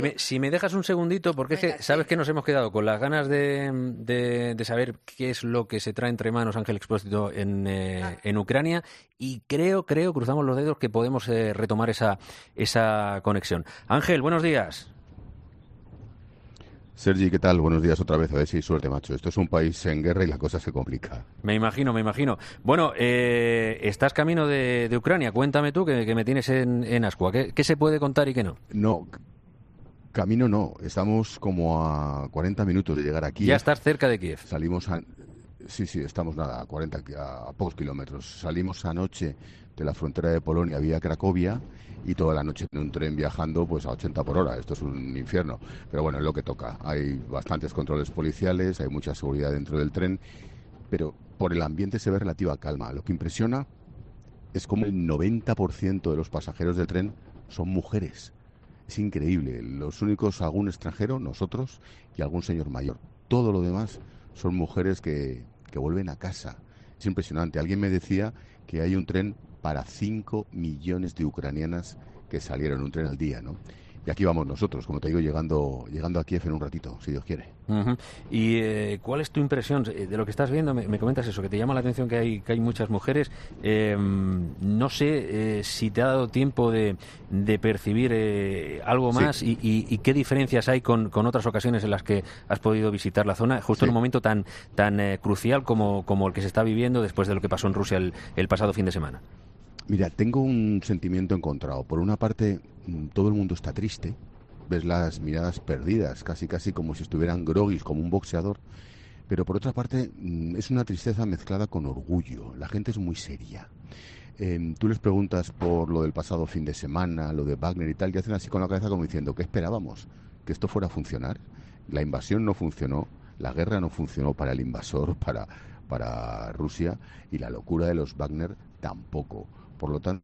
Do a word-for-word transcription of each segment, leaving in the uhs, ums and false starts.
Me- Si me dejas un segundito, porque es Venga, que sabes sí. que nos hemos quedado con las ganas de, de- de saber qué es lo que se trae entre manos Ángel Expósito en, eh, Ah. en Ucrania y creo, creo, cruzamos los dedos que podemos eh, retomar esa, esa conexión. Ángel, buenos días. Sergi, ¿qué tal? Buenos días otra vez. A ver si hay suerte, macho. Esto es un país en guerra y la cosa se complica. Me imagino, me imagino. Bueno, eh, estás camino de, de Ucrania. Cuéntame tú, que, que me tienes en, en ascua. ¿Qué, qué se puede contar y qué no? No, c- camino no. Estamos como a cuarenta minutos de llegar aquí. Ya estás cerca de Kiev. Salimos a... Sí, sí, estamos nada, a cuarenta, ki- a, a pocos kilómetros. Salimos anoche de la frontera de Polonia vía Cracovia y toda la noche en un tren viajando pues a ochenta por hora. Esto es un infierno. Pero bueno, es lo que toca. Hay bastantes controles policiales, hay mucha seguridad dentro del tren, pero por el ambiente se ve relativa calma. Lo que impresiona es como el noventa por ciento de los pasajeros del tren son mujeres. Es increíble. Los únicos, algún extranjero, nosotros y algún señor mayor. Todo lo demás son mujeres que, que vuelven a casa. Es impresionante. Alguien me decía que hay un tren para cinco millones de ucranianas que salieron, un tren al día, ¿no? Y aquí vamos nosotros, como te digo, llegando, llegando a Kiev en un ratito, si Dios quiere. Ujú. ¿Y eh, cuál es tu impresión eh, de lo que estás viendo? Me, me comentas eso, que te llama la atención que hay, que hay muchas mujeres. Eh, no sé eh, si te ha dado tiempo de, de percibir eh, algo Sí. más y, y- y qué diferencias hay con, con otras ocasiones en las que has podido visitar la zona, justo Sí. en un momento tan, tan eh, crucial como, como el que se está viviendo después de lo que pasó en Rusia el, el pasado fin de semana. Mira, tengo un sentimiento encontrado. Por una parte, mm, todo el mundo está triste. Ves las miradas perdidas, casi casi como si estuvieran groguis, como un boxeador. Pero por otra parte, mm, es una tristeza mezclada con orgullo. La gente es muy seria. Em, tú les preguntas por lo del pasado fin de semana, lo de Wagner y tal, y hacen así con la cabeza como diciendo, ¿qué esperábamos? ¿Que esto fuera a funcionar? La invasión no funcionó, la guerra no funcionó para el invasor, para, para Rusia, y la locura de los Wagner tampoco. Por lo tanto,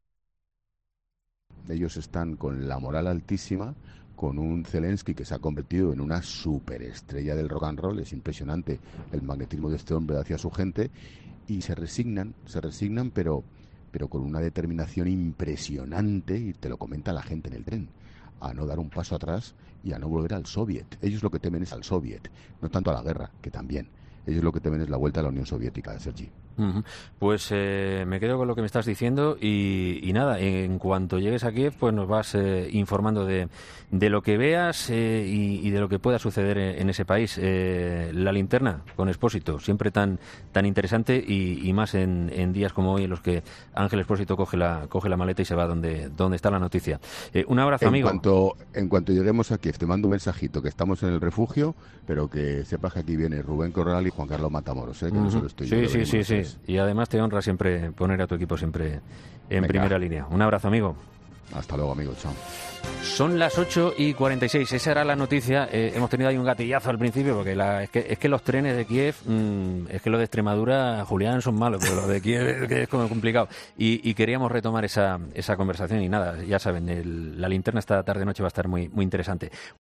ellos están con la moral altísima, con un Zelensky que se ha convertido en una superestrella del rock and roll. Es impresionante el magnetismo de este hombre hacia su gente, y se resignan, se resignan, pero, pero con una determinación impresionante, y te lo comenta la gente en el tren, a no dar un paso atrás y a no volver al Soviet. Ellos lo que temen es al Soviet, no tanto a la guerra, que también. Ellos lo que temen es la vuelta a la Unión Soviética, Sergi. Ujú. Pues eh, me quedo con lo que me estás diciendo y, y nada, en cuanto llegues a Kiev, pues nos vas eh, informando de, de lo que veas eh, y, y de lo que pueda suceder en, en ese país. Eh, la linterna con Expósito, siempre tan tan interesante y, y más en, en días como hoy en los que Ángel Expósito coge la coge la maleta y se va donde donde está la noticia. Eh, un abrazo, En amigo. cuanto, en cuanto lleguemos a Kiev, te mando un mensajito que estamos en el refugio, pero que sepas que aquí viene Rubén Corral y Juan Carlos Matamoros, ¿eh? Que no Ujú. solo estoy yo. Sí, que sí, venimos sí, los sí. tres. Y además te honra siempre poner a tu equipo siempre en Venga. primera línea. Un abrazo, amigo. Hasta luego, amigo. Chao. Son las ocho y cuarenta y seis, esa era la noticia. Eh, hemos tenido ahí un gatillazo al principio, porque la, es, que, es que los trenes de Kiev, mmm, es que los de Extremadura, Julián, son malos, pero los de Kiev es, que es como complicado. Y, y queríamos retomar esa, esa conversación y nada, ya saben, el- la linterna esta tarde-noche va a estar muy, muy interesante.